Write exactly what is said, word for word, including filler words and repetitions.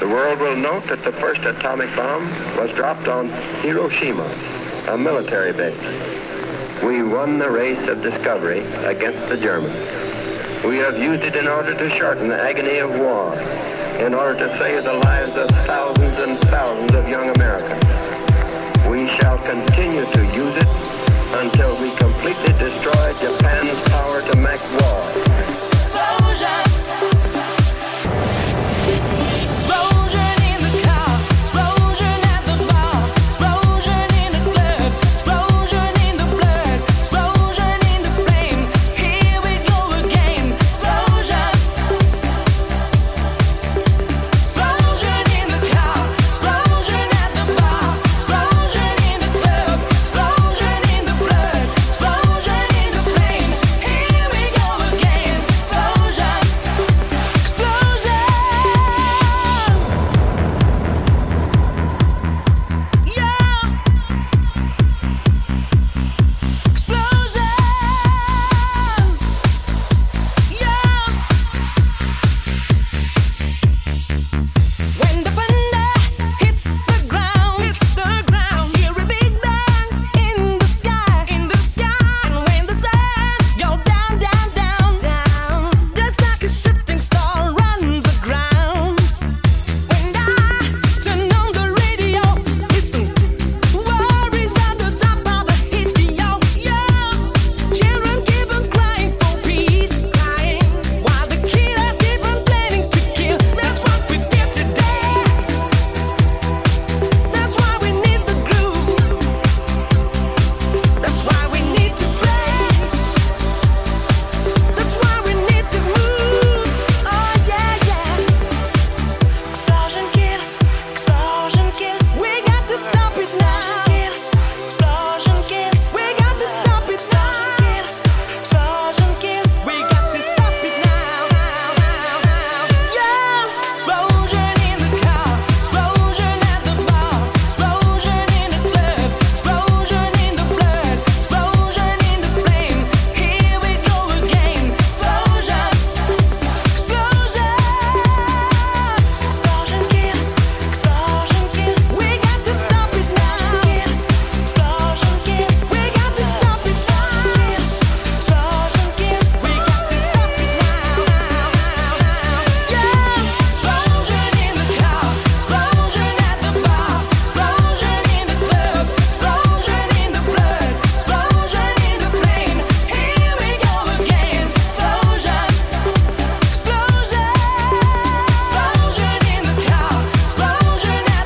The world will note that the first atomic bomb was dropped on Hiroshima, a military base. We won the race of discovery against the Germans. We have used it in order to shorten the agony of war, in order to save the lives of thousands and thousands of young Americans. We shall continue to use it until we completely destroy Japan's power to make war.